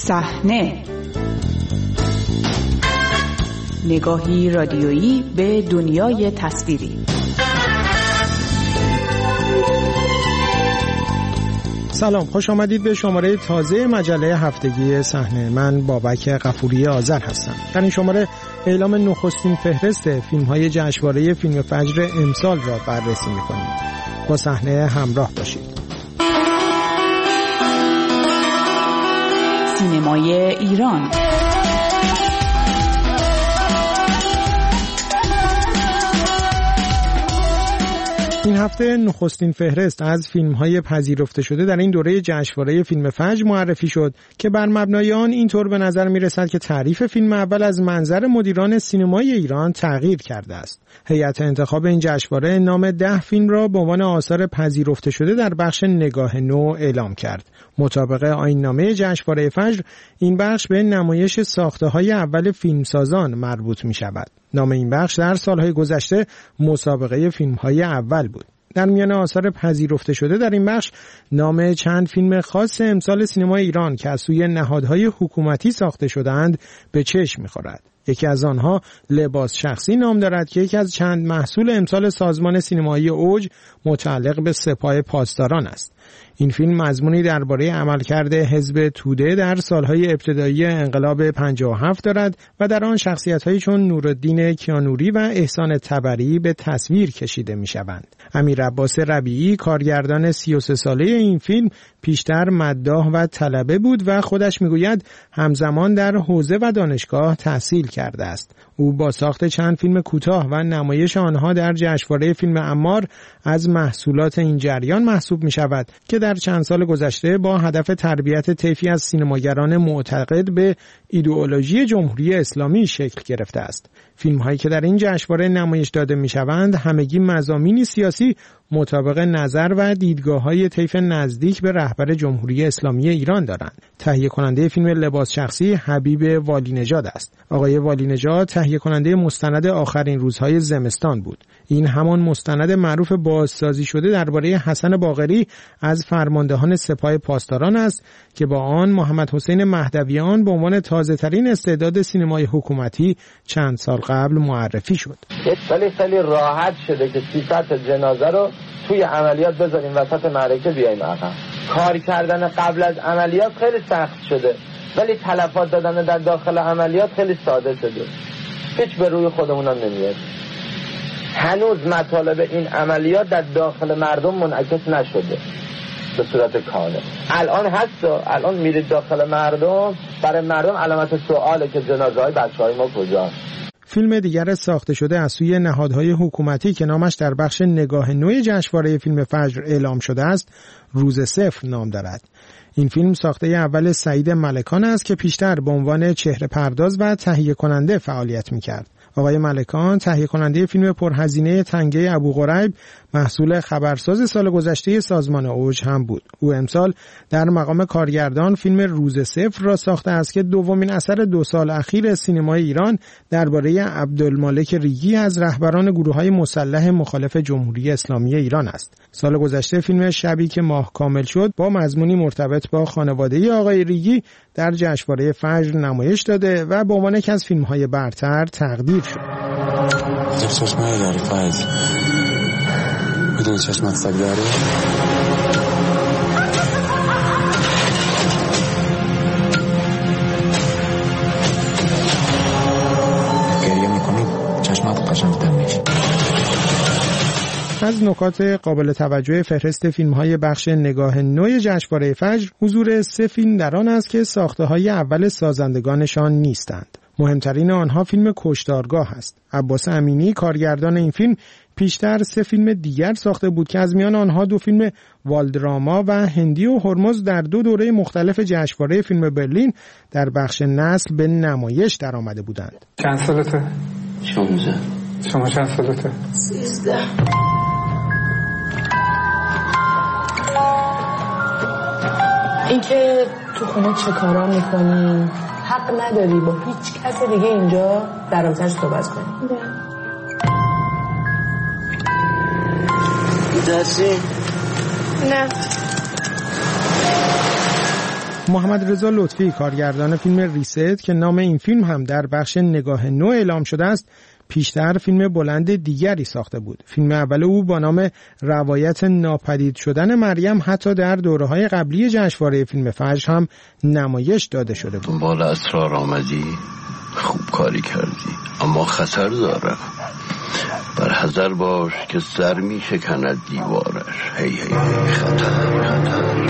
صحنه، نگاهی رادیویی به دنیای تصویری. سلام، خوش آمدید به شماره تازه مجله هفتگی صحنه. من بابک غفوری آذر هستم. در این شماره اعلام نخستین فهرست فیلم‌های جشنواره فیلم فجر امسال را بررسی می‌کنیم. با صحنه همراه باشید. سینمای ایران. این هفته نخستین فهرست از فیلم‌های پذیرفته شده در این دوره جشنواره فیلم فجر معرفی شد که بر مبنای آن اینطور به نظر می‌رسد که تعریف فیلم اول از منظر مدیران سینمای ایران تغییر کرده است. هیئت انتخاب این جشنواره نام 10 فیلم را به عنوان آثار پذیرفته شده در بخش نگاه نو اعلام کرد. مطابق آیین‌نامه جشنواره فجر این بخش به نمایش ساخته‌های اول فیلمسازان مربوط می‌شود. نام این بخش در سالهای گذشته مسابقه فیلم‌های اول بود. در میان آثار پذیرفته شده در این بخش نام چند فیلم خاص امسال سینمای ایران که از سوی نهادهای حکومتی ساخته شده‌اند به چشم می‌خورد. یکی از آنها لباس شخصی نام دارد که یکی از چند محصول امسال سازمان سینمایی اوج متعلق به سپاه پاسداران است. این فیلم مضمونی درباره عملکرد حزب توده در سالهای ابتدایی انقلاب 57 دارد و در آن شخصیت‌هایی چون نورالدین کیانوری و احسان طبری به تصویر کشیده می‌شوند. امیر عباس ربیعی کارگردان 33 ساله این فیلم پیشتر مداح و طلبه بود و خودش می‌گوید همزمان در حوزه و دانشگاه تحصیل کرده است. او با ساخت چند فیلم کوتاه و نمایش آنها در جشنواره فیلم عمار از محصولات این جریان محسوب می‌شود که در چند سال گذشته با هدف تربیت طیفی از سینماگران معتقد به ایدئولوژی جمهوری اسلامی شکل گرفته است. فیلم‌هایی که در این جشنواره نمایش داده می‌شوند همگی مضامینی سیاسی مطابق نظر و دیدگاه‌های طیف نزدیک به رهبر جمهوری اسلامی ایران دارند. تهیه کننده فیلم لباس شخصی حبیب والینژاد است. آقای والینژاد تهیه کننده مستند آخرین روزهای زمستان بود. این همان مستند معروف بازسازی شده درباره حسن باقری از فرماندهان سپاه پاسداران است که با آن محمد حسین مهدویان به عنوان تازه‌ترین استعداد سینمای حکومتی چند سال قبل معرفی شد. خیلی راحت شده که 300 جنازه رو توی عملیات بذاریم وسط معرکه بیایم عقب. کار کردن قبل از عملیات خیلی سخت شده ولی تلفات دادن در داخل عملیات خیلی ساده شده. هیچ به روی خودمونم نمیاد. هنوز مطالب این عملیات در داخل مردم منعکس نشده به صورت کامل. الان هست، الان میرید داخل مردم، برای مردم علامت سواله که جنازه‌های بچه‌های ما کجاست. فیلم دیگر ساخته شده از سوی نهادهای حکومتی که نامش در بخش نگاه نو جشنواره فیلم فجر اعلام شده است، روز صفر نام دارد. این فیلم ساخته اول سعید ملکان است که پیشتر به عنوان چهره پرداز و تهیه کننده فعالیت می‌کرد. آقای ملکان تهیه کننده فیلم پرهزینه تنگه ابوغریب محصول خبرساز سال گذشته سازمان اوج هم بود. او امسال در مقام کارگردان فیلم روز صفر را ساخته است که دومین اثر 2 سال اخیر سینمای ایران درباره عبدالمالک ریگی از رهبران گروه‌های مسلح مخالف جمهوری اسلامی ایران است. سال گذشته فیلم شبی که ماه کامل شد با مضمونی مرتبط با خانواده آقای ریگی در جشنواره فجر نمایش داده و به عنوان یکی از فیلم‌های برتر تقدیر شد. چشمه داری فایز میدونی چشمت سگ داری؟ گریه میکنی چشمت قشنگ دم میشه. از نکات قابل توجه فهرست فیلم‌های بخش نگاه نو جشنواره فجر حضور 3 فیلم در آن است که ساخته‌های اول سازندگانشان نیستند. مهمترین آنها فیلم کشتارگاه است. عباس امینی کارگردان این فیلم پیشتر 3 فیلم دیگر ساخته بود که از میان آنها 2 فیلم والدراما و هندی و هرمز در 2 دوره مختلف جشنواره فیلم برلین در بخش نسل به نمایش درآمده بودند. چند سالته؟ 16. شما چند سالته؟ 13. اینکه تو خونه چه کارا میکنی حق نداری با هیچ کس دیگه اینجا در رابطه‌اش صحبت کنی. درسی؟ نه. محمد رضا لطفی کارگردان فیلم ریست که نام این فیلم هم در بخش نگاه نو اعلام شده است، پیشتر فیلم بلند دیگری ساخته بود. فیلم اول او با نام روایت ناپدید شدن مریم حتی در دوره‌های قبلی جشنواره فیلم فجر هم نمایش داده شده بود. دنبال اسرار آمدی، خوب کاری کردی، اما خطر داره. بر حذر باش که سر می شکند دیوارش. هی هی هی، خطر.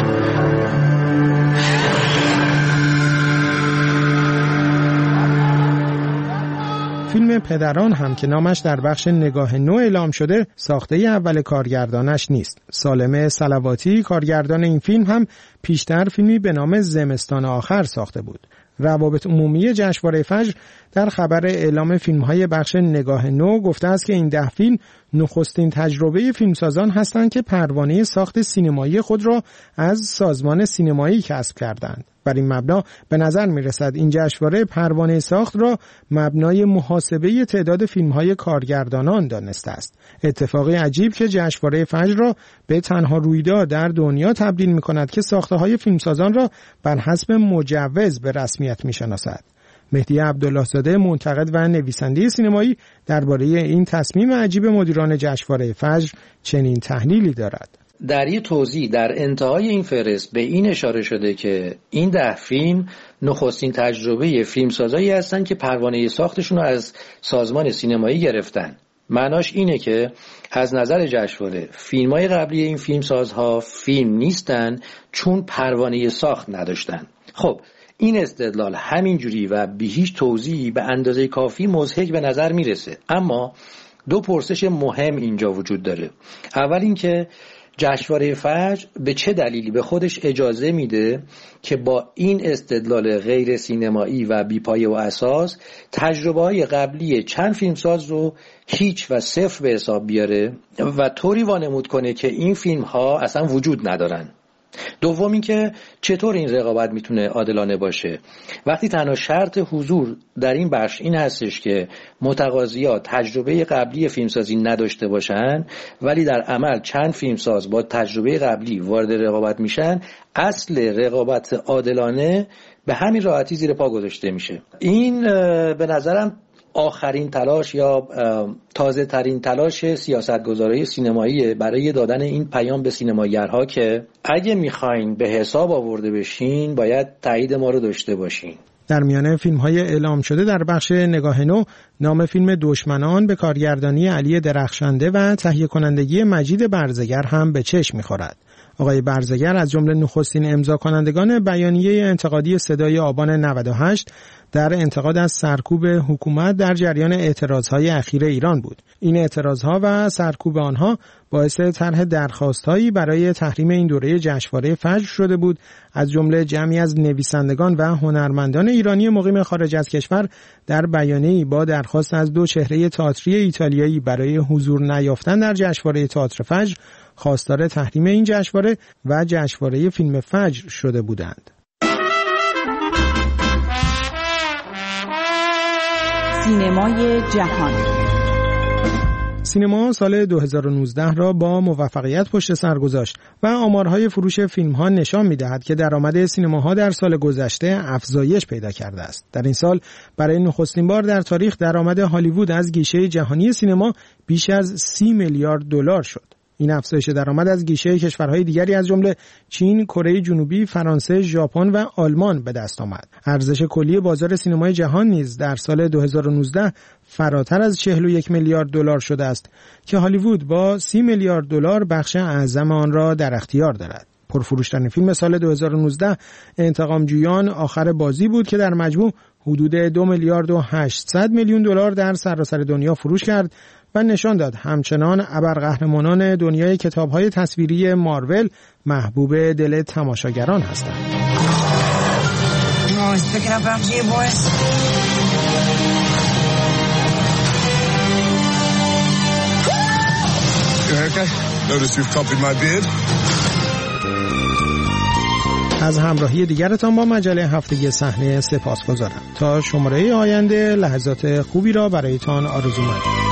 فیلم پدران هم که نامش در بخش نگاه نو اعلام شده، ساخته اول کارگردانش نیست. سالم صلواتی کارگردان این فیلم هم پیشتر فیلمی به نام زمستان آخر ساخته بود. روابط عمومی جشنواره فجر در خبر اعلام فیلم‌های بخش نگاه نو گفته است که این 10 فیلم نخستین تجربه فیلمسازان هستند که پروانه ساخت سینمایی خود را از سازمان سینمایی کسب کردند. بر این مبنا به نظر می‌رسد این جشنواره پروانه ساخت را مبنای محاسبه تعداد فیلم‌های کارگردانان دانسته است. اتفاقی عجیب که جشنواره فجر را به تنها رویداد در دنیا تبدیل می‌کند که ساخته‌های فیلمسازان را بر حسب مجوز به رسمیت می‌شناسد. مهدی عبدالله زاده منتقد و نویسنده سینمایی درباره این تصمیم عجیب مدیران جشنواره فجر چنین تحلیلی دارد. در یه توضیح در انتهای این فهرست به این اشاره شده که این 10 فیلم نخستین تجربه فیلمسازایی هستند که پروانه ساختشون رو از سازمان سینمایی گرفتن. معناش اینه که از نظر جشنواره فیلم‌های قبلی این فیلمسازها فیلم نیستن چون پروانه ساخت نداشتن. خب این استدلال همینجوری و بی هیچ توضیحی به اندازه کافی مضحک به نظر میرسه، اما 2 پرسش مهم اینجا وجود داره. اول اینکه جشنواره فجر به چه دلیلی به خودش اجازه میده که با این استدلال غیر سینمایی و بی‌پایه و اساس تجربه‌های قبلی چند فیلمساز رو هیچ و صفر به حساب بیاره و طوری وانمود کنه که این فیلم‌ها اصلا وجود ندارن. دوم این که چطور این رقابت میتونه عادلانه باشه وقتی تنها شرط حضور در این بخش این هستش که متقاضی‌ها تجربه قبلی فیلمسازی نداشته باشن، ولی در عمل چند فیلمساز با تجربه قبلی وارد رقابت میشن. اصل رقابت عادلانه به همین راحتی زیر پا گذاشته میشه. این به نظرم آخرین تلاش یا تازه ترین تلاش سیاستگزارای سینمایی برای دادن این پیام به سینماگرها که اگه میخواین به حساب آورده بشین باید تایید ما رو داشته باشین. در میانه فیلم‌های اعلام شده در بخش نگاه نو، نام فیلم دشمنان به کارگردانی علی درخشنده و تهیه کنندگی مجید برزگر هم به چشم می‌خورد. آقای برزگر از جمله نخستین امضا کنندگان بیانیه انتقادی صدای آبان 98 در انتقاد از سرکوب حکومت در جریان اعتراضهای اخیر ایران بود. این اعتراضها و سرکوب آنها باعث طرح درخواستهایی برای تحریم این دوره جشنواره فجر شده بود. از جمله جمعی از نویسندگان و هنرمندان ایرانی مقیم خارج از کشور در بیانیه‌ای با درخواست از 2 چهره تئاتری ایتالیایی برای حضور نیافتن در جشنواره تئاتر فجر خواستار تحریم این جشنواره و جشنواره فیلم فجر شده بودند. سینمای جهان. سینما سال 2019 را با موفقیت پشت سر گذاشت و آمارهای فروش فیلم‌ها نشان می‌دهد که درآمد سینماها در سال گذشته افزایش پیدا کرده است. در این سال برای نخستین بار در تاریخ درآمد هالیوود از گیشه جهانی سینما بیش از 30 میلیارد دلار شد. این افزایش درآمد از گیشه کشورهای دیگری از جمله چین، کره جنوبی، فرانسه، ژاپن و آلمان به دست آمد. ارزش کلی بازار سینمای جهان نیز در سال 2019 فراتر از 41 میلیارد دلار شده است که هالیوود با 30 میلیارد دلار بخش اعظم آن را در اختیار دارد. پرفروشترین فیلم سال 2019 انتقامجویان آخر بازی بود که در مجموع حدود 2 میلیارد و 800 میلیون دلار در سراسر دنیا فروش کرد و نشان داد همچنان ابرقهرمانان دنیای کتاب‌های تصویری مارول محبوب دل تماشاگران هستند. از همراهی دیگرتان با مجله هفتگی صحنه سپاسگزارم. تا شماره آینده لحظات خوبی را برایتان آرزو می‌کنم.